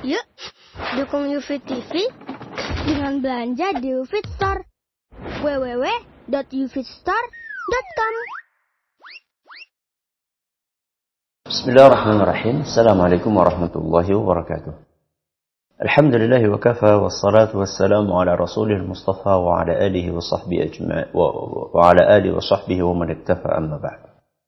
Yuk, dukung UFIT TV dengan belanja di UFIT Store. www.ufitstore.com. Bismillahirrahmanirrahim. Assalamualaikum warahmatullahi wabarakatuh. Alhamdulillahi wa kafa wassalatu wassalamu ala rasulil mustafa wa ala alihi wa sahbihi ajma'in wa ala alihi wa sahbihi wa man iktafa amma ba'd.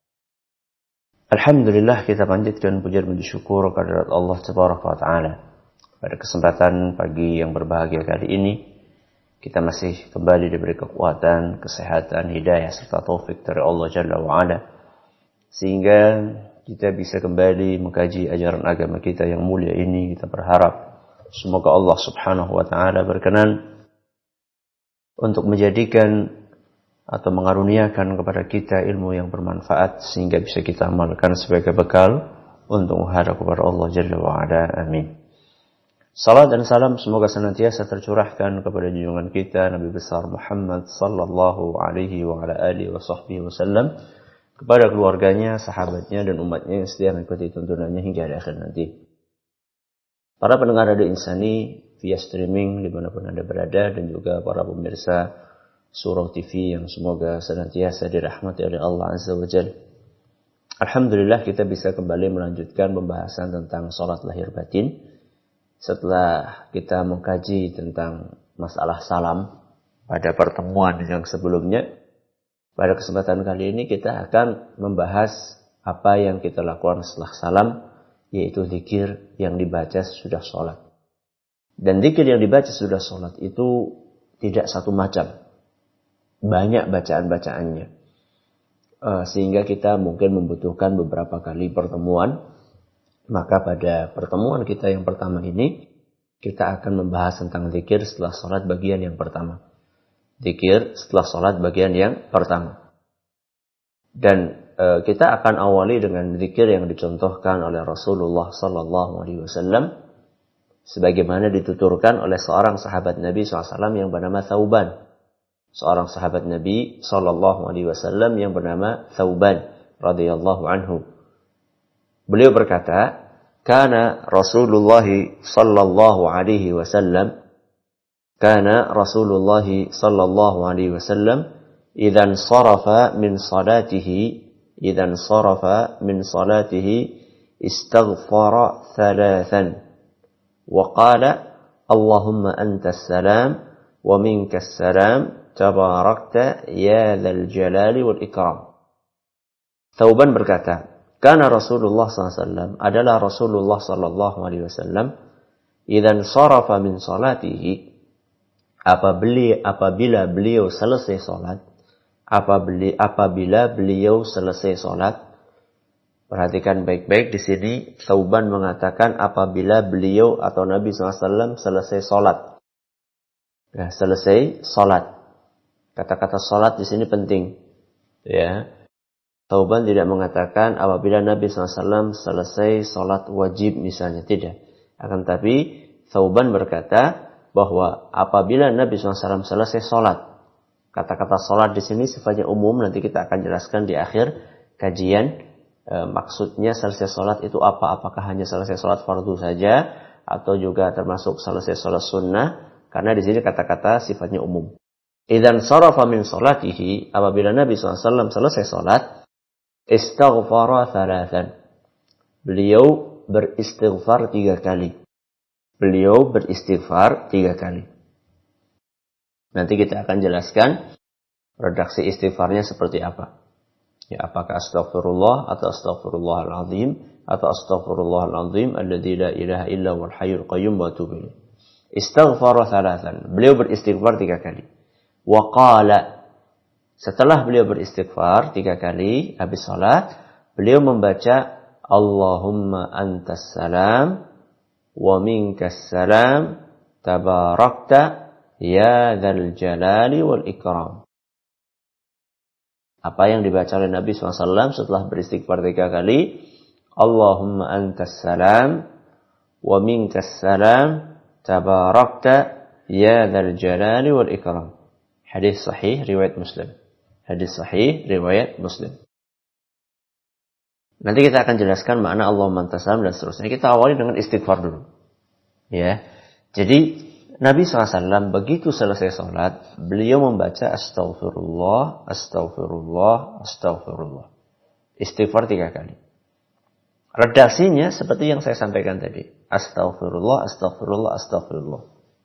Alhamdulillah, kita panjatkan puja dan syukur kehadirat Allah Tabaraka wa Ta'ala. Pada kesempatan pagi yang berbahagia kali ini, kita masih kembali diberi kekuatan, kesehatan, hidayah serta taufik dari Allah Jalla wa Ala, sehingga kita bisa kembali mengkaji ajaran agama kita yang mulia ini. Kita berharap semoga Allah Subhanahu wa Ta'ala berkenan untuk menjadikan atau mengaruniakan kepada kita ilmu yang bermanfaat sehingga bisa kita amalkan sebagai bekal untuk menghadap kepada Allah Jalla wa Ala. Amin. Salat dan salam semoga senantiasa tercurahkan kepada junjungan kita Nabi besar Muhammad sallallahu alaihi wa ala alihi wa sahbihi wasallam, kepada keluarganya, sahabatnya dan umatnya yang setia mengikuti tuntunannya hingga di akhir nanti. Para pendengar Radio Insani via streaming dimanapun Anda berada, dan juga para pemirsa Surau TV yang semoga senantiasa dirahmati oleh Allah Azza wa Jalla. Alhamdulillah, kita bisa kembali melanjutkan pembahasan tentang salat lahir batin. Setelah kita mengkaji tentang masalah salam pada pertemuan yang sebelumnya, pada kesempatan kali ini kita akan membahas apa yang kita lakukan setelah salam, yaitu zikir yang dibaca sesudah sholat. Dan zikir yang dibaca sesudah sholat itu tidak satu macam, banyak bacaan-bacaannya, sehingga kita mungkin membutuhkan beberapa kali pertemuan. Maka pada pertemuan kita yang pertama ini, kita akan membahas tentang zikir setelah sholat bagian yang pertama. Zikir setelah sholat bagian yang pertama. Dan kita akan awali dengan zikir yang dicontohkan oleh Rasulullah sallallahu alaihi wasallam, sebagaimana dituturkan oleh seorang sahabat Nabi SAW yang bernama Thauban. Seorang sahabat Nabi sallallahu alaihi wasallam yang bernama Thauban radhiyallahu anhu. Beliau berkata, "Kana Rasulullah sallallahu alaihi wasallam idzan sarafa min salatihi istaghfara thalathan wa qala Allahumma antas salam wa minkas salam tabarakta ya dzal jalali wal ikram." Thauban berkata, karena Rasulullah SAW adalah Rasulullah SAW idzan sarafa min salatihi, apabila beliau selesai salat, apabila beliau selesai salat. Perhatikan baik-baik di sini, Thauban mengatakan apabila beliau atau Nabi SAW selesai salat. Ya, selesai salat. Kata-kata salat di sini penting. Ya. Thauban tidak mengatakan apabila Nabi SAW selesai salat wajib misalnya, tidak. Akan tapi Thauban berkata bahwa apabila Nabi SAW selesai salat. Kata-kata salat di sini sifatnya umum, nanti kita akan jelaskan di akhir kajian. Maksudnya selesai salat itu apa? Apakah hanya selesai salat fardu saja atau juga termasuk selesai salat sunnah? Karena di sini kata-kata sifatnya umum. Idzan sarafa min salatihi, apabila Nabi SAW selesai salat, istaghfara thalathan, beliau beristighfar 3 kali. Beliau beristighfar 3 kali. Nanti kita akan jelaskan redaksi istighfarnya seperti apa. Ya, apakah astaghfirullah atau astaghfirullahalazim atau astaghfirullahalazim alladzi la ilaha illa huwal hayyul qayyum wa atubu ilaih. Istaghfara thalathan, beliau beristighfar 3 kali. Wa qala, setelah beliau beristighfar 3 kali habis salat, beliau membaca Allahumma antas salam wa minkas salam tabarakta ya dzal jalali wal ikram. Apa yang dibaca oleh Nabi SAW setelah beristighfar 3 kali? Allahumma antas salam wa minkas salam tabarakta ya dzal jalali wal ikram. Hadis sahih riwayat Muslim. Hadis sahih riwayat Muslim. Nanti kita akan jelaskan makna Allahumma antas salam dan seterusnya. Kita awali dengan istighfar dulu. Ya. Jadi Nabi SAW begitu selesai sholat, beliau membaca astaghfirullah, astaghfirullah, astaghfirullah. Istighfar 3 kali. Redaksinya seperti yang saya sampaikan tadi. Astaghfirullah, astaghfirullah, astaghfirullah.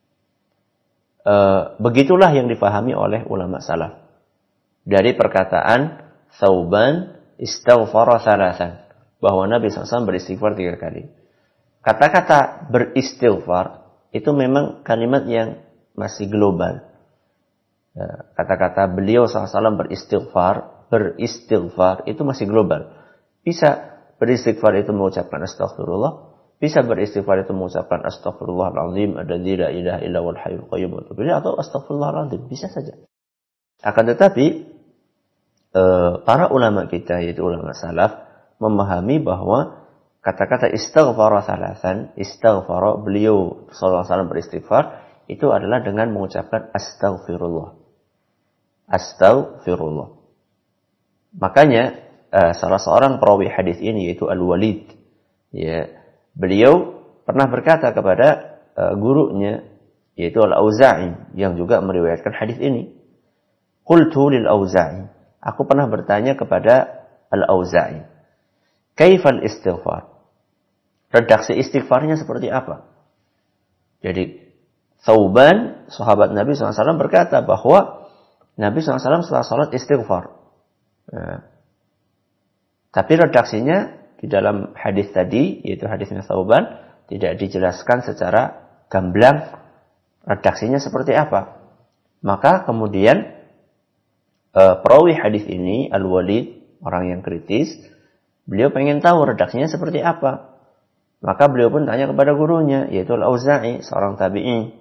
Begitulah yang dipahami oleh ulama salaf. Dari perkataan Thauban istaghfara thalathan. Bahwa Nabi SAW beristighfar 3 kali. Kata-kata beristighfar itu memang kalimat yang masih global. Kata-kata beliau SAW beristighfar itu masih global. Bisa beristighfar itu mengucapkan astaghfirullah. Bisa beristighfar itu mengucapkan astaghfirullahaladzim. Alladzi la ilaha illa huwal hayyul qayyum. Atau astaghfirullahaladzim. Bisa saja. Akan tetapi, para ulama kita, yaitu ulama salaf, memahami bahwa kata-kata istaghfara thalathan, istaghfara, beliau SAW beristighfar, itu adalah dengan mengucapkan astaghfirullah. Astaghfirullah. Makanya, salah seorang perawi hadis ini, yaitu Al-Walid, ya, beliau pernah berkata kepada gurunya, yaitu Al-Auza'i, yang juga meriwayatkan hadis ini. Qultu lil-Auza'i. Aku pernah bertanya kepada Al-Auza'i. Kaifal istighfar? Redaksi istighfarnya seperti apa? Jadi, Thauban, sahabat Nabi SAW berkata bahwa Nabi SAW setelah sholat istighfar. Tapi redaksinya di dalam hadis tadi, yaitu hadisnya Thauban, tidak dijelaskan secara gamblang redaksinya seperti apa. Maka kemudian perawi hadis ini, Al-Walid, orang yang kritis, beliau pengen tahu redaksinya seperti apa. Maka beliau pun tanya kepada gurunya, yaitu Al-Auza'i, seorang tabi'i.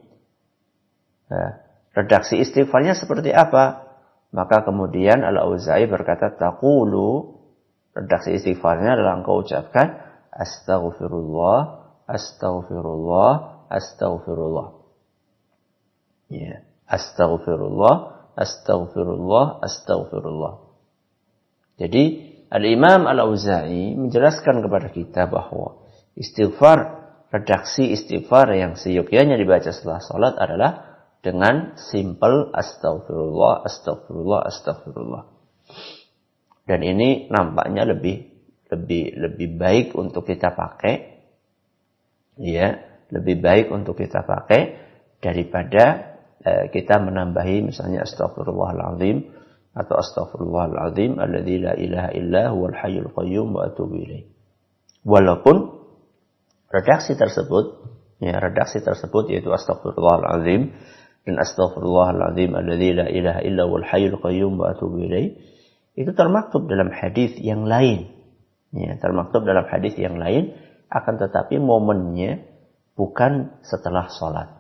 Redaksi istighfarnya seperti apa? Maka kemudian Al-Auza'i berkata, taqulu, redaksi istighfarnya adalah engkau ucapkan, astaghfirullah, astaghfirullah, astaghfirullah. Ya, astaghfirullah, astaghfirullah, astaghfirullah. Jadi, Al-Imam Al-Auza'i menjelaskan kepada kita bahwa istighfar, redaksi istighfar yang seyogyanya dibaca setelah sholat adalah dengan simple astaghfirullah, astaghfirullah, astaghfirullah. Dan ini nampaknya lebih baik untuk kita pakai, ya, lebih baik untuk kita pakai daripada kita menambahi misalnya astaghfirullahaladzim atau astaghfirullahaladzim alladzi la ilaha illa huwal hayyul qayyum wa atubu ilaih. Walaupun redaksi tersebut yaitu astaghfirullahaladzim dan astaghfirullahaladzim alladzi la ilaha illa huwal hayyul qayyum wa atubu ilaih, itu termaktub dalam hadis yang lain. Ya, termaktub dalam hadis yang lain, akan tetapi momennya bukan setelah sholat.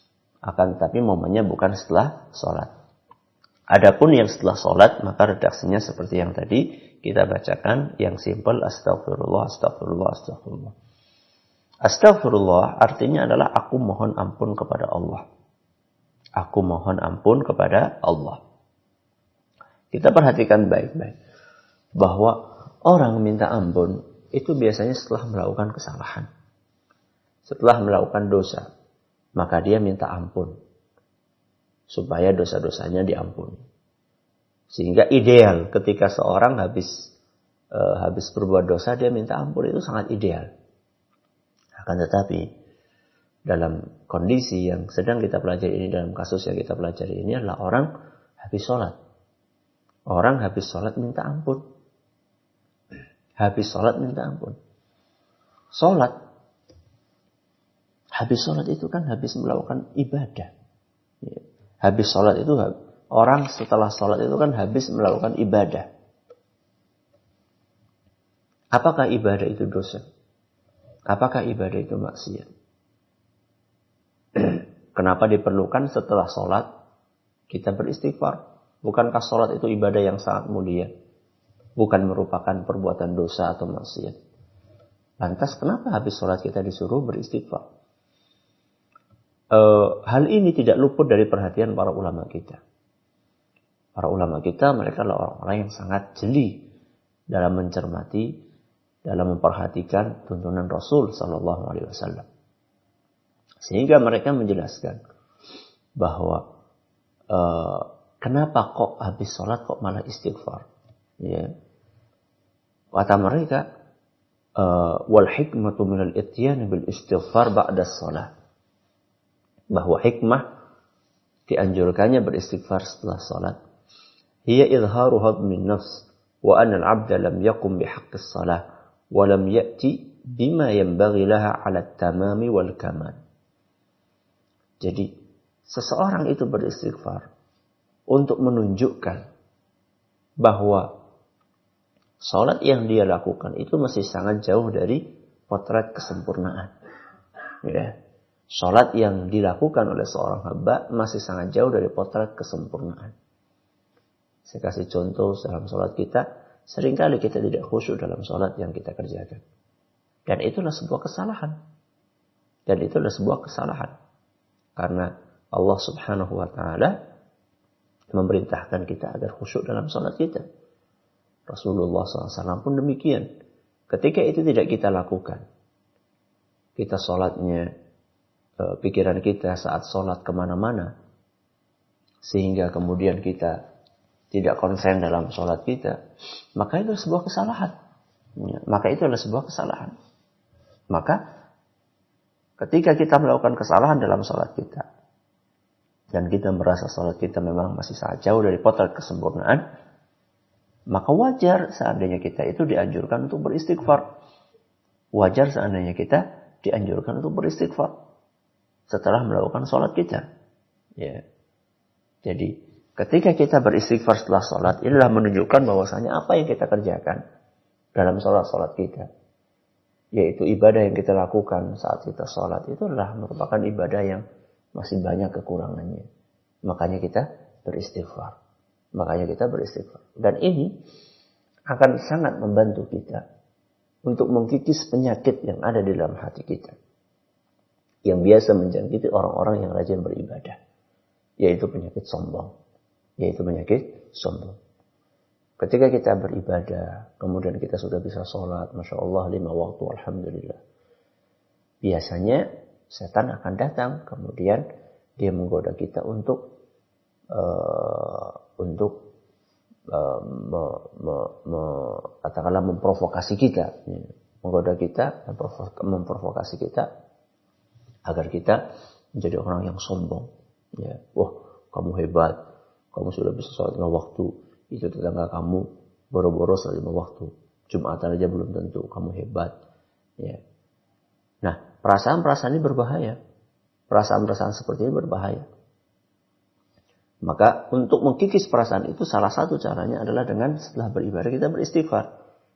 Adapun yang setelah sholat, maka redaksinya seperti yang tadi kita bacakan, yang simple astaghfirullah, astaghfirullah, astaghfirullah. Astaghfirullah artinya adalah aku mohon ampun kepada Allah. Aku mohon ampun kepada Allah. Kita perhatikan baik-baik bahwa orang minta ampun itu biasanya setelah melakukan kesalahan. Setelah melakukan dosa, maka dia minta ampun supaya dosa-dosanya diampuni. Sehingga ideal ketika seorang habis berbuat dosa, dia minta ampun, itu sangat ideal. Akan tetapi dalam kondisi yang sedang kita pelajari ini, dalam kasus yang kita pelajari ini adalah orang habis sholat. Orang habis sholat minta ampun. Habis sholat minta ampun. Habis sholat itu kan habis melakukan ibadah. Habis sholat itu, orang setelah sholat itu kan habis melakukan ibadah. Apakah ibadah itu dosa? Apakah ibadah itu maksiat? Kenapa diperlukan setelah sholat kita beristighfar? Bukankah sholat itu ibadah yang sangat mulia? Bukan merupakan perbuatan dosa atau maksiat. Lantas kenapa habis sholat kita disuruh beristighfar? Hal ini tidak luput dari perhatian para ulama kita. Para ulama kita, mereka adalah orang-orang yang sangat jeli dalam mencermati, dalam memperhatikan tuntunan Rasul Sallallahu Alaihi Wasallam. Sehingga mereka menjelaskan bahwa kenapa kok habis sholat kok malah istighfar. Ya. Kata mereka, wal hikmatu minal ityan bil istighfar ba'da sholat. Bahwa hikmah dianjurkannya beristighfar setelah sholat. Hiya idharu hadmin nafs wa anna al-'abda lam yaqum bihaqqis salah wa lam ya'ti bima yanbaghi laha 'ala at-tamami wal kamal. Jadi seseorang itu beristighfar untuk menunjukkan bahwa salat yang dia lakukan itu masih sangat jauh dari potret kesempurnaan. Ya. Salat yang dilakukan oleh seorang hamba masih sangat jauh dari potret kesempurnaan. Saya kasih contoh dalam salat kita, seringkali kita tidak khusyuk dalam salat yang kita kerjakan. Dan itulah sebuah kesalahan. Karena Allah Subhanahu wa taala memerintahkan kita agar khusyuk dalam salat kita. Rasulullah SAW pun demikian. Ketika itu tidak kita lakukan, kita salatnya, pikiran kita saat salat kemana-mana, sehingga kemudian kita tidak konsen dalam salat kita, maka itu sebuah kesalahan. Maka ketika kita melakukan kesalahan dalam salat kita, dan kita merasa salat kita memang masih sangat jauh dari potret kesempurnaan, maka wajar seandainya kita itu dianjurkan untuk beristighfar. Setelah melakukan salat kita. Ya. Jadi ketika kita beristighfar setelah salat, inilah menunjukkan bahwasanya apa yang kita kerjakan dalam salat kita, yaitu ibadah yang kita lakukan saat kita salat, itu adalah merupakan ibadah yang masih banyak kekurangannya. Makanya kita beristighfar. Dan ini akan sangat membantu kita untuk mengkikis penyakit yang ada di dalam hati kita, yang biasa menjangkiti orang-orang yang rajin beribadah, yaitu penyakit sombong. Ketika kita beribadah, kemudian kita sudah bisa sholat, Masya Allah 5 waktu, Alhamdulillah. Biasanya setan akan datang, kemudian dia menggoda kita untuk katakanlah memprovokasi kita, memprovokasi kita agar kita menjadi orang yang sombong. Ya, wah, kamu hebat, kamu sudah bisa sholat 5 waktu. Itu tetangga kamu boro-boro sholat 5 waktu. Jumatan aja belum tentu, kamu hebat. Ya. Nah, perasaan-perasaan ini berbahaya. Perasaan-perasaan seperti ini berbahaya. Maka untuk mengkikis perasaan itu salah satu caranya adalah dengan setelah beribadah kita beristighfar.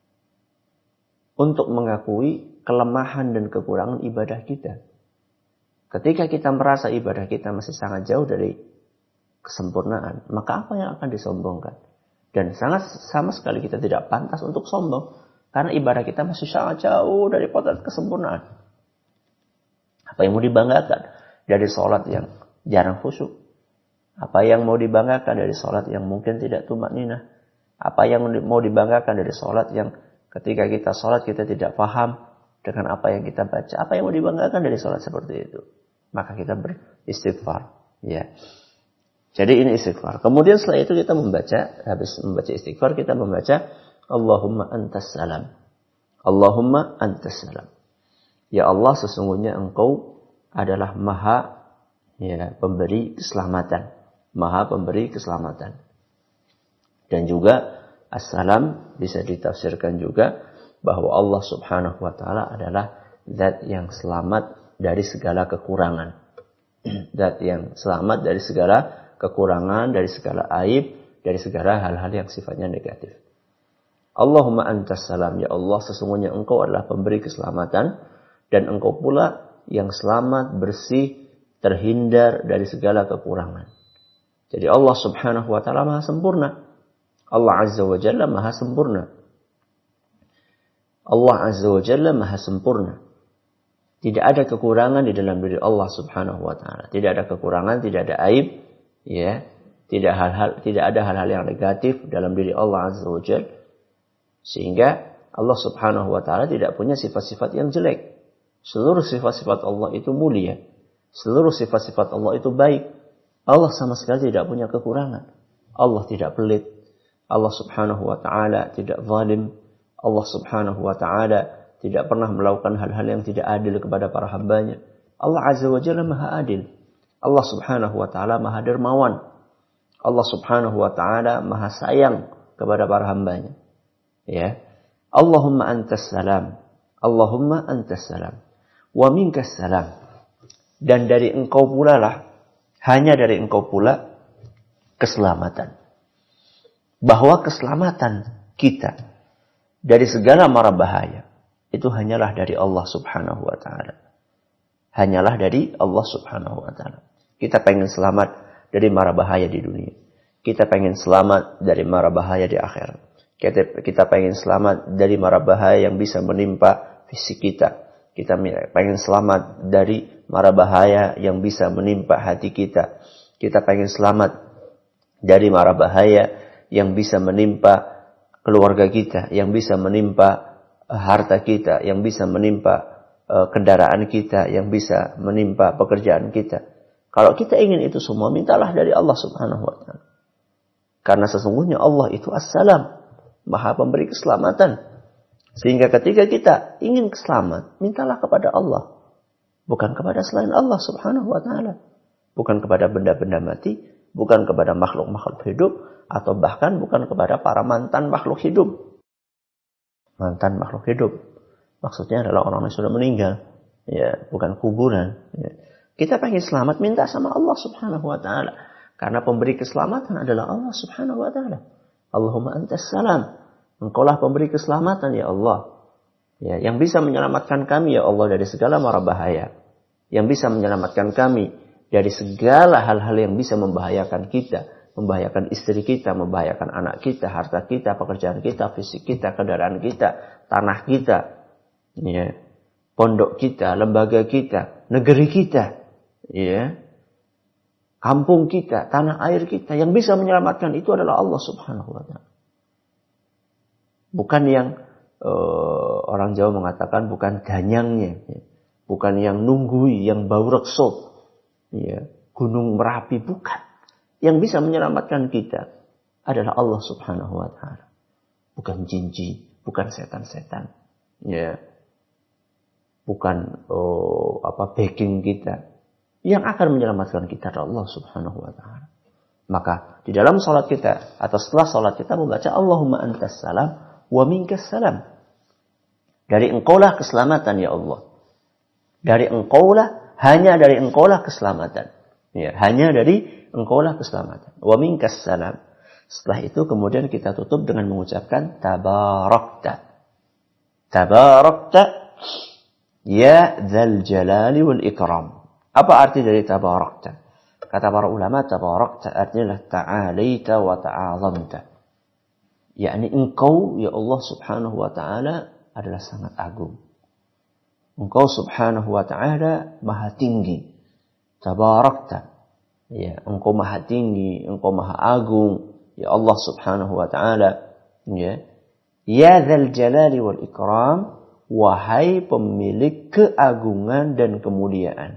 Untuk mengakui kelemahan dan kekurangan ibadah kita. Ketika kita merasa ibadah kita masih sangat jauh dari kesempurnaan, maka apa yang akan disombongkan? Dan sama sekali kita tidak pantas untuk sombong. Karena ibadah kita masih sangat jauh dari potret kesempurnaan. Apa yang mau dibanggakan dari sholat yang jarang khusyuk? Apa yang mau dibanggakan dari sholat yang mungkin tidak tumakninah? Apa yang mau dibanggakan dari sholat yang ketika kita sholat kita tidak paham dengan apa yang kita baca? Apa yang mau dibanggakan dari sholat seperti itu? Maka kita beristighfar. Ya. Jadi ini istighfar. Kemudian setelah itu kita habis membaca istighfar, kita membaca Allahumma antas salam. Allahumma antas salam. Ya Allah, sesungguhnya Engkau adalah Maha pemberi keselamatan. Maha pemberi keselamatan. Dan juga as-salam bisa ditafsirkan juga bahwa Allah Subhanahu wa taala adalah zat yang selamat dari segala kekurangan. Zat yang selamat dari segala kekurangan, dari segala aib, dari segala hal-hal yang sifatnya negatif. Allahumma antas salam, ya Allah, sesungguhnya Engkau adalah pemberi keselamatan dan Engkau pula yang selamat, bersih, terhindar dari segala kekurangan. Jadi Allah Subhanahu wa taala Maha sempurna. Allah Azza wa Jalla Maha sempurna. Allah Azza wa Jalla Maha sempurna. Tidak ada kekurangan di dalam diri Allah Subhanahu wa taala. Tidak ada kekurangan, tidak ada aib, ya. Tidak ada hal-hal yang negatif dalam diri Allah Azza wa Jalla. Sehingga Allah Subhanahu wa taala tidak punya sifat-sifat yang jelek. Seluruh sifat-sifat Allah itu mulia. Seluruh sifat-sifat Allah itu baik. Allah sama sekali tidak punya kekurangan. Allah tidak pelit. Allah subhanahu wa ta'ala tidak zalim. Allah subhanahu wa ta'ala tidak pernah melakukan hal-hal yang tidak adil kepada para hambanya. Allah azza wa jalla maha adil. Allah subhanahu wa ta'ala maha dermawan. Allah subhanahu wa ta'ala maha sayang kepada para hambanya. Ya. Allahumma antas salam. Allahumma antas salam. Wa minkas salam. Dan dari engkau pula lah, hanya dari engkau pula keselamatan. Bahwa keselamatan kita dari segala mara bahaya itu hanyalah dari Allah subhanahu wa ta'ala. Hanyalah dari Allah subhanahu wa ta'ala. Kita pengen selamat dari mara bahaya di dunia. Kita pengen selamat dari mara bahaya di akhirat. Kita pengen selamat dari mara bahaya yang bisa menimpa fisik kita. Kita pengen selamat dari mara bahaya yang bisa menimpa hati kita. Kita pengen selamat dari mara bahaya yang bisa menimpa keluarga kita, yang bisa menimpa harta kita, yang bisa menimpa kendaraan kita, yang bisa menimpa pekerjaan kita. Kalau kita ingin itu semua, mintalah dari Allah subhanahu wa ta'ala. Karena sesungguhnya Allah itu as-salam, maha pemberi keselamatan. Sehingga ketika kita ingin selamat, mintalah kepada Allah. Bukan kepada selain Allah subhanahu wa ta'ala. Bukan kepada benda-benda mati. Bukan kepada makhluk-makhluk hidup. Atau bahkan bukan kepada para mantan makhluk hidup. Mantan makhluk hidup. Maksudnya adalah orang yang sudah meninggal. Ya, bukan kuburan. Ya. Kita pengen selamat, minta sama Allah subhanahu wa ta'ala. Karena pemberi keselamatan adalah Allah subhanahu wa ta'ala. Allahumma antas salam. Engkaulah pemberi keselamatan ya Allah. Ya, yang bisa menyelamatkan kami ya Allah dari segala mara bahaya. Yang bisa menyelamatkan kami dari segala hal-hal yang bisa membahayakan kita. Membahayakan istri kita, membahayakan anak kita, harta kita, pekerjaan kita, fisik kita, kendaraan kita, tanah kita. Ya, pondok kita, lembaga kita, negeri kita. Ya, kampung kita, tanah air kita. Yang bisa menyelamatkan itu adalah Allah subhanahu wa ta'ala. Bukan yang orang Jawa mengatakan bukan ganyangnya, ya. Bukan yang nunggui, yang bau rekso, ya. Gunung Merapi, bukan. Yang bisa menyelamatkan kita adalah Allah subhanahu wa ta'ala. Bukan jin-jin, bukan setan-setan, ya. Bukan backing kita. Yang akan menyelamatkan kita adalah Allah subhanahu wa ta'ala. Maka di dalam salat kita atau setelah salat kita membaca Allahumma antas salam wa minkas salam. Dari engkaulah keselamatan ya Allah. Dari engkaulah, hanya dari engkaulah keselamatan. Ya, hanya dari engkaulah keselamatan. Wa minkas salam. Setelah itu kemudian kita tutup dengan mengucapkan tabarakta. Tabarakta ya dzal jalali wal ikram. Apa arti dari tabarakta? Kata para ulama, tabarakta artinya ta'alaita wa ta'azamta. Yakni engkau ya Allah subhanahu wa ta'ala adalah sangat agung. Engkau subhanahu wa ta'ala maha tinggi. Tabarakta. Ya, engkau maha tinggi, engkau maha agung. Ya Allah subhanahu wa ta'ala. Ya. Ya dzal jalali wal ikram. Wahai pemilik keagungan dan kemuliaan.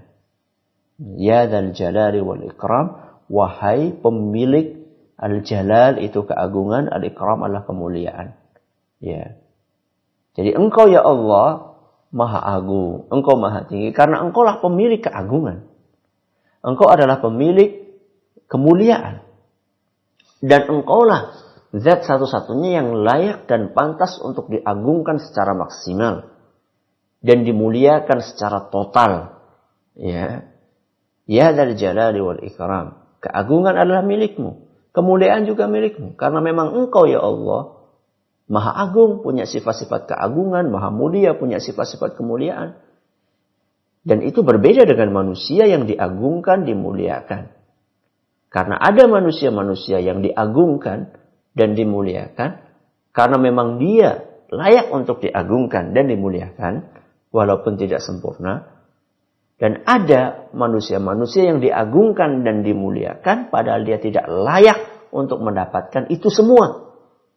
Ya dzal jalali wal ikram. Wahai pemilik al-jalal itu keagungan, al-ikram adalah kemuliaan. Ya. Jadi engkau ya Allah maha agung, engkau maha tinggi karena engkau lah pemilik keagungan. Engkau adalah pemilik kemuliaan. Dan engkau lah zat satu-satunya yang layak dan pantas untuk diagungkan secara maksimal dan dimuliakan secara total. Ya. Ya dzal jalali wal ikram. Keagungan adalah milikmu. Kemuliaan juga milikmu. Karena memang engkau ya Allah maha agung, punya sifat-sifat keagungan, maha mulia, punya sifat-sifat kemuliaan. Dan itu berbeda dengan manusia yang diagungkan, dimuliakan. Karena ada manusia-manusia yang diagungkan dan dimuliakan. Karena memang dia layak untuk diagungkan dan dimuliakan. Walaupun tidak sempurna. Dan ada manusia-manusia yang diagungkan dan dimuliakan padahal dia tidak layak untuk mendapatkan itu semua.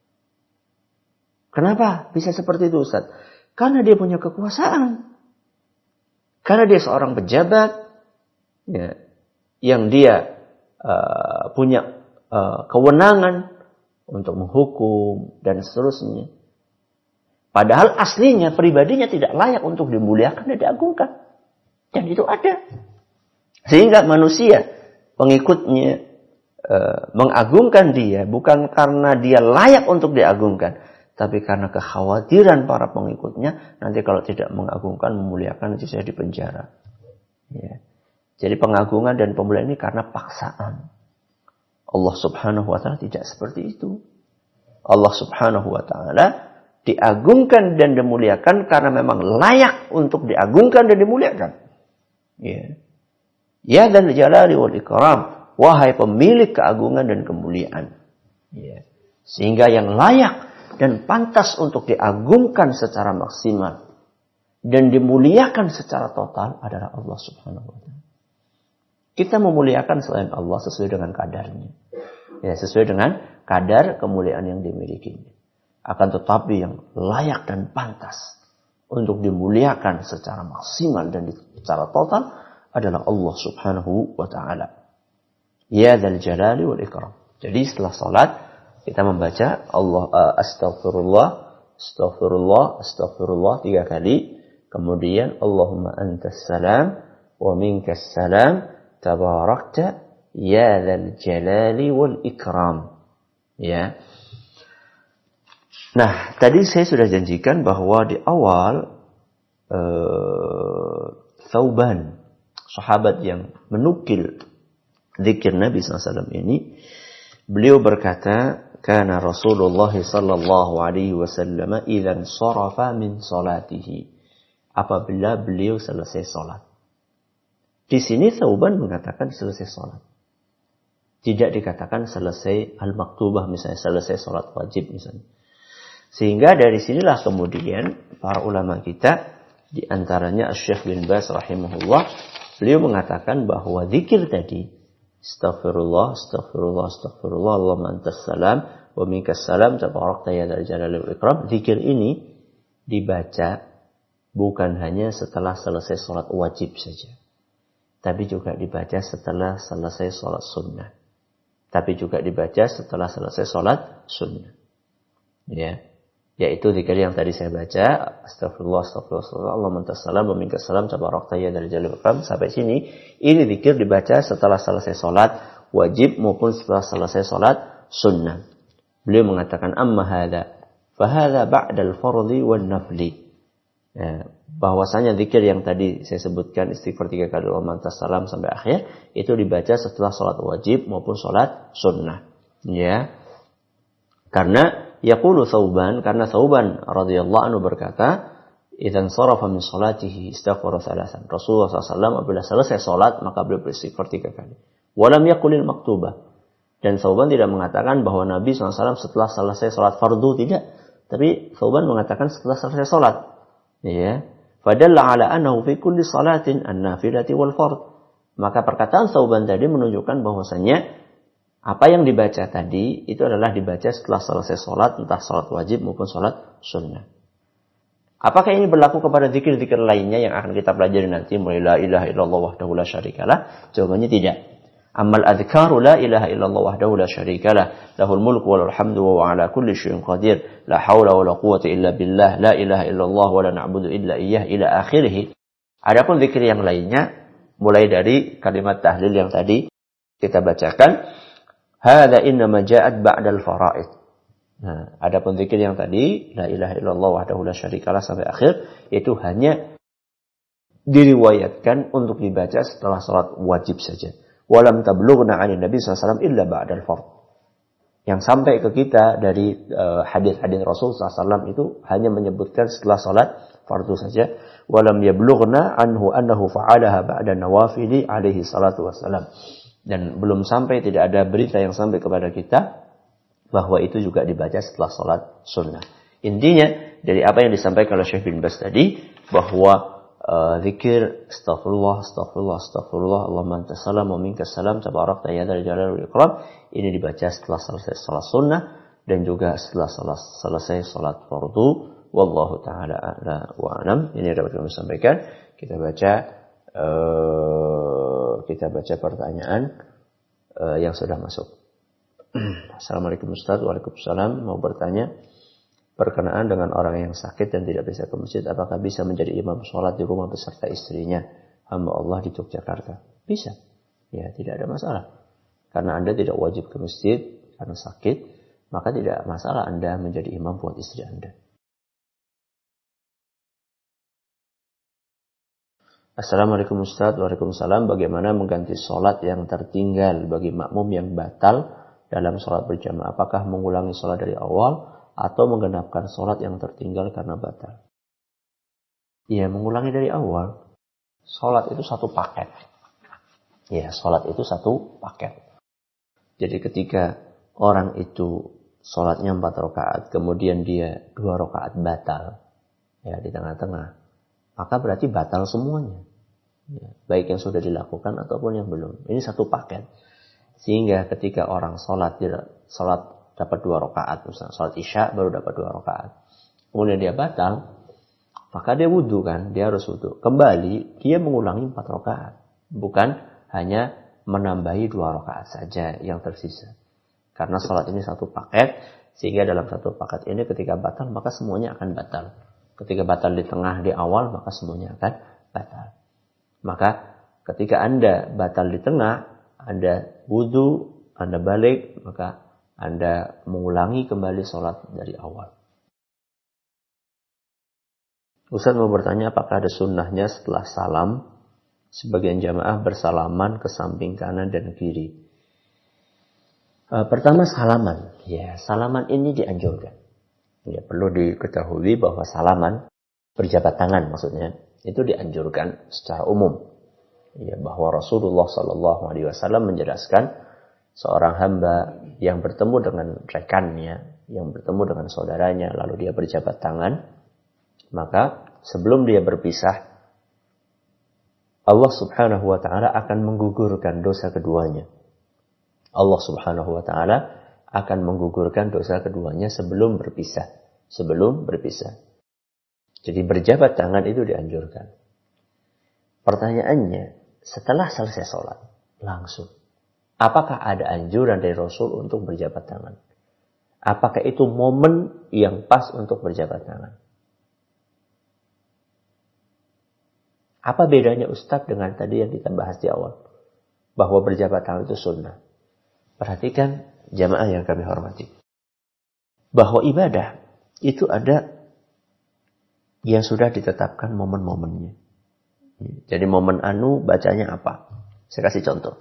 Kenapa bisa seperti itu Ustaz? Karena dia punya kekuasaan. Karena dia seorang pejabat. ya, yang dia punya kewenangan untuk menghukum dan seterusnya. Padahal aslinya pribadinya tidak layak untuk dimuliakan dan diagungkan. Dan itu ada. Sehingga manusia, pengikutnya, mengagungkan dia bukan karena dia layak untuk diagungkan, tapi karena kekhawatiran para pengikutnya nanti kalau tidak mengagungkan, memuliakan, nanti saya dipenjara. Ya. Jadi pengagungan dan pemuliaan ini karena paksaan. Allah Subhanahu wa ta'ala tidak seperti itu. Allah Subhanahu wa ta'ala diagungkan dan dimuliakan karena memang layak untuk diagungkan dan dimuliakan. Ya. Ya dzal jalali wal ikram, wahai pemilik keagungan dan kemuliaan. Ya. Sehingga yang layak dan pantas untuk diagungkan secara maksimal dan dimuliakan secara total adalah Allah Subhanahu wa ta'ala. Kita memuliakan selain Allah sesuai dengan kadarnya. Ya, sesuai dengan kadar kemuliaan yang dimilikinya. Akan tetapi yang layak dan pantas untuk dimuliakan secara maksimal dan secara total adalah Allah Subhanahu wa ta'ala. Ya dzal jalali wal ikram. Jadi setelah salat kita membaca astaghfirullah, astaghfirullah, astaghfirullah 3 kali. Kemudian Allahumma antas salam wa minkas salam tabarakta ya dzal jalali wal ikram. Ya. Nah, tadi saya sudah janjikan bahwa di awal Thauban, sahabat yang menukil zikir Nabi SAW ini, beliau berkata, "Kana Rasulullah sallallahu alaihi wasallam idza sharafa min salatihi." Apabila beliau selesai salat. Di sini Thauban mengatakan selesai salat. Tidak dikatakan selesai al-maktubah, misalnya selesai salat wajib misalnya. Sehingga dari sinilah kemudian para ulama kita, di antaranya Syekh bin Baz rahimahullah, beliau mengatakan bahwa zikir tadi, astaghfirullah, astaghfirullah, astaghfirullah, Allahumma antas salam wa minkas salam tabarakta ya dzal jalali wal ikram, zikir ini dibaca bukan hanya setelah selesai salat wajib saja, tapi juga dibaca setelah selesai salat sunnah. Tapi juga dibaca setelah selesai salat sunnah. Ya. Yaitu zikir yang tadi saya baca, astagfirullah, astagfirullah, astagfirullah, Allahumma antas salam wa minkas salam tabarakta ya dzal jalali wal ikram. Sampai sini, ini zikir dibaca setelah selesai salat wajib maupun setelah selesai salat sunnah. Beliau mengatakan amma hadza fa hadza ba'dal fardhi wan nafli. Ya, bahwasanya zikir yang tadi saya sebutkan istighfar 3 kali Allahumma antas salam sampai akhir itu dibaca setelah salat wajib maupun salat sunnah. Ya. Karena yaqulu Thauban, karena Thauban radhiyallahu anhu berkata, "Idzan sharafa min salatihi istaghfara thalathan." Rasulullah SAW apabila selesai salat maka beliau beristighfar 3 kali. Walam yaqulil maktubah. Dan Thauban tidak mengatakan bahwa Nabi SAW setelah selesai salat fardu, tidak. Tapi Thauban mengatakan setelah selesai salat. Ya. Fadalla ala annahu fi kulli salatin an-nafilati wal fard. Maka perkataan Thauban tadi menunjukkan bahwasanya apa yang dibaca tadi itu adalah dibaca setelah selesai sholat, entah sholat wajib maupun sholat sunnah. Apakah ini berlaku kepada zikir-zikir lainnya yang akan kita pelajari nanti, mulai la ilaha illallah wahdahu la syarikalah? Jawabannya tidak. Amal adhkaru la ilaha illallah wahdahu la syarikalah, lahul mulku walal hamdu wa ala kulli syai'in qadir, la haula wa la quwwata illa billah, la ilaha illallah wa la na'budu illa iyyah, ila akhirih. Adapun zikir yang lainnya, mulai dari kalimat tahlil yang tadi kita bacakan, hadza innama ja'at ba'dal fara'id. Nah, adapun zikir yang tadi la ilaha illallah wahdahu la syarikalah sampai akhir itu hanya diriwayatkan untuk dibaca setelah salat wajib saja. Walam tablughna 'ani Nabi sallallahu alaihi wasallam illa ba'dal fard. Yang sampai ke kita dari hadis-hadis Rasul sallallahu alaihi wasallam itu hanya menyebutkan setelah salat fardu saja. Walam yablughna anhu annahu fa'alaha ba'da nawafili alaihi salatu wassalam. Dan belum sampai, tidak ada berita yang sampai kepada kita bahwa itu juga dibaca setelah salat sunnah. Intinya dari apa yang disampaikan oleh Syekh bin Baz tadi, bahwa zikir astaghfirullah, astaghfirullah, astaghfirullah, Allahumma antas salam wa minkas salam tabarakta ya dzal jalali wal ikram, ini dibaca setelah selesai salat sunnah dan juga setelah selesai salat fardu. Wallahu taala a'la wa a'lam. Ini dapat kami sampaikan. Kita baca 2 kali kita baca pertanyaan yang sudah masuk. Assalamualaikum Ustaz. Waalaikumsalam. Mau bertanya, berkenaan dengan orang yang sakit dan tidak bisa ke masjid, apakah bisa menjadi imam sholat di rumah beserta istrinya, hamba Allah di Yogyakarta? Bisa. Ya, tidak ada masalah. Karena Anda tidak wajib ke masjid karena sakit, maka tidak masalah Anda menjadi imam buat istri Anda. Assalamualaikum Ustaz. Waalaikumsalam. Bagaimana mengganti sholat yang tertinggal bagi makmum yang batal dalam sholat berjamaah? Apakah mengulangi sholat dari awal atau menggenapkan sholat yang tertinggal karena batal? Ya, mengulangi dari awal. Sholat itu satu paket. Ya, sholat itu satu paket. Jadi ketika orang itu sholatnya 4 rakaat, kemudian dia 2 rakaat batal, ya di tengah-tengah, maka berarti batal semuanya. Ya, baik yang sudah dilakukan ataupun yang belum. Ini satu paket. Sehingga ketika orang sholat dapat 2 rakaat, misalnya sholat isya baru dapat 2 rakaat, kemudian dia batal, maka dia wudu kan, dia harus wudu. Kembali dia mengulangi 4 rakaat, bukan hanya menambahi 2 rakaat saja yang tersisa. Karena sholat ini satu paket, sehingga dalam satu paket ini ketika batal maka semuanya akan batal. Ketika batal di tengah, di awal, maka semuanya akan batal. Maka ketika Anda batal di tengah, Anda wudu, Anda balik, maka Anda mengulangi kembali sholat dari awal. Ustaz mau bertanya, apakah ada sunnahnya setelah salam sebagian jamaah bersalaman ke samping kanan dan kiri? Pertama salaman. Ya, salaman ini dianjurkan. Ya, perlu diketahui bahwa salaman, berjabat tangan maksudnya, itu dianjurkan secara umum. Ya, bahwa Rasulullah SAW menjelaskan seorang hamba yang bertemu dengan rekannya, yang bertemu dengan saudaranya, lalu dia berjabat tangan, maka sebelum dia berpisah, Allah Subhanahu wa Ta'ala akan menggugurkan dosa keduanya. Allah Subhanahu wa Ta'ala akan menggugurkan dosa keduanya sebelum berpisah. Jadi berjabat tangan itu dianjurkan. Pertanyaannya, setelah selesai sholat, langsung, apakah ada anjuran dari Rasul untuk berjabat tangan? Apakah itu momen yang pas untuk berjabat tangan? Apa bedanya Ustadz dengan tadi yang kita bahas di awal? Bahwa berjabat tangan itu sunnah. Perhatikan jamaah yang kami hormati. Bahwa ibadah itu ada yang sudah ditetapkan momen-momennya. Jadi momen anu bacanya apa? Saya kasih contoh.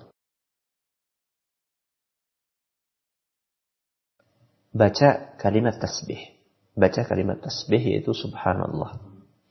Baca kalimat tasbih. Baca kalimat tasbih yaitu subhanallah.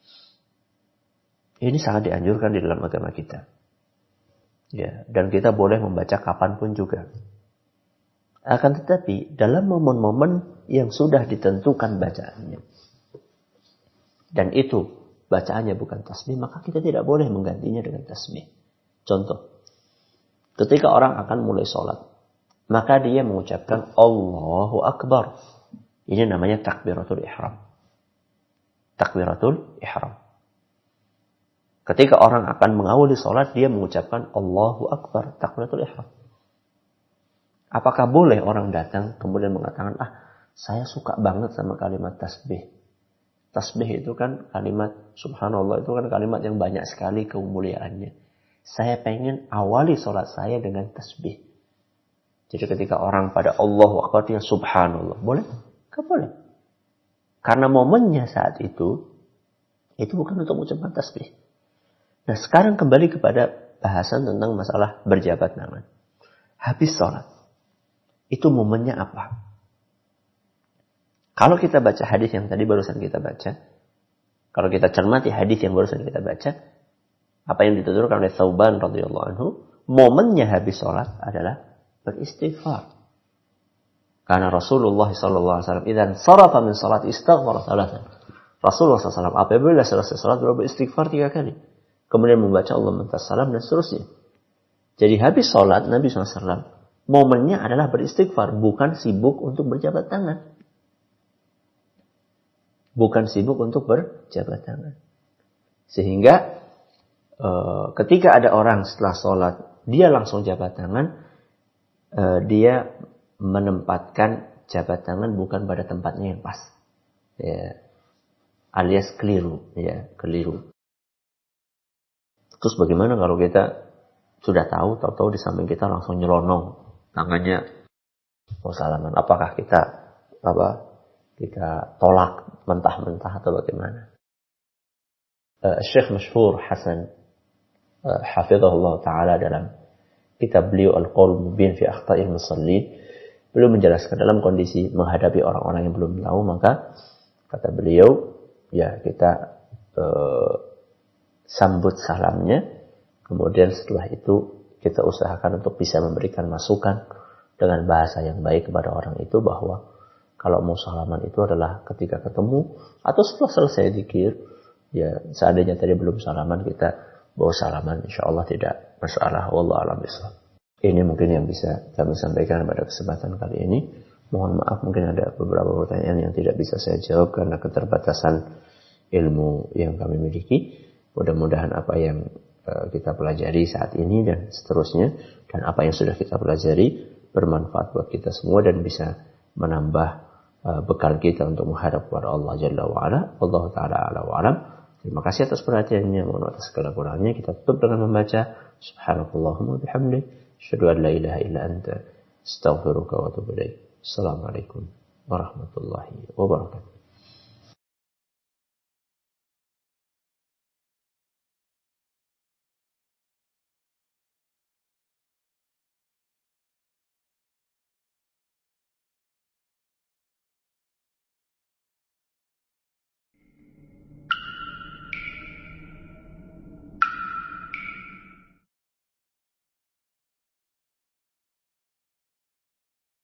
Ini sangat dianjurkan di dalam agama kita. Ya, dan kita boleh membaca kapanpun juga. Akan tetapi dalam momen-momen yang sudah ditentukan bacaannya, dan itu bacaannya bukan tasbih, maka kita tidak boleh menggantinya dengan tasbih. Contoh, ketika orang akan mulai sholat, maka dia mengucapkan Allahu Akbar. Ini namanya takbiratul ihram. Takbiratul ihram. Ketika orang akan mengawali sholat, dia mengucapkan Allahu Akbar, takbiratul ihram. Apakah boleh orang datang kemudian mengatakan, saya suka banget sama kalimat tasbih. Tasbih itu kan kalimat, subhanallah itu kan kalimat yang banyak sekali kemuliaannya. Saya pengen awali sholat saya dengan tasbih. Jadi ketika orang pada Allahu Akbar, dia subhanallah. Boleh? Gak boleh. Karena momennya saat itu bukan untuk mengucapkan tasbih. Nah, sekarang kembali kepada bahasan tentang masalah berjabat tangan. Habis sholat, itu momennya apa? Kalau kita baca hadis yang tadi barusan kita baca, kalau kita cermati hadis yang barusan kita baca, apa yang dituturkan oleh Thauban radhiyallahu anhu, momennya habis sholat adalah beristighfar. Karena Rasulullah SAW, idzan sarafa min salat istaghfara salatan. Rasulullah SAW apabila selesai salat beliau beristighfar 3 kali. Kemudian membaca Allahumma antas salam dan seterusnya. Jadi habis salat Nabi SAW momennya adalah beristighfar, bukan sibuk untuk berjabat tangan. Bukan sibuk untuk berjabat tangan. Sehingga ketika ada orang setelah salat dia langsung jabat tangan, dia menempatkan jabat tangan bukan pada tempatnya yang pas, ya, alias keliru, ya, keliru. Terus bagaimana kalau kita sudah tahu di samping kita langsung nyelonong tangannya mau salaman? Apakah kita tolak mentah-mentah atau bagaimana? Syekh Masyhur Hasan hafizahullah taala dalam kitab beliau Al-Qaul Mubin fi Akhta'il Musallin, beliau menjelaskan dalam kondisi menghadapi orang-orang yang belum tahu, maka kata beliau, ya kita sambut salamnya, kemudian setelah itu kita usahakan untuk bisa memberikan masukan dengan bahasa yang baik kepada orang itu, bahwa kalau mau salaman itu adalah ketika ketemu atau setelah selesai zikir. Ya, seandainya tadi belum salaman, kita bawa salaman, insyaallah tidak masalah. Wallahu a'lam bishawab. Ini mungkin yang bisa kami sampaikan pada kesempatan kali ini. Mohon maaf, mungkin ada beberapa pertanyaan yang tidak bisa saya jawab karena keterbatasan ilmu yang kami miliki. Mudah-mudahan apa yang kita pelajari saat ini dan seterusnya, dan apa yang sudah kita pelajari bermanfaat buat kita semua dan bisa menambah bekal kita untuk menghadap kepada Allah Jalla wa'ala. Allah Ta'ala ala wa'alam. Terima kasih atas perhatiannya. Mohon atas segala kurangnya. Kita tutup dengan membaca Subhanakallahumma bihamdik, asyhadu an la ilaha illa anta, astaghfiruka wa atubu ilaik. Assalamualaikum warahmatullahi wabarakatuh.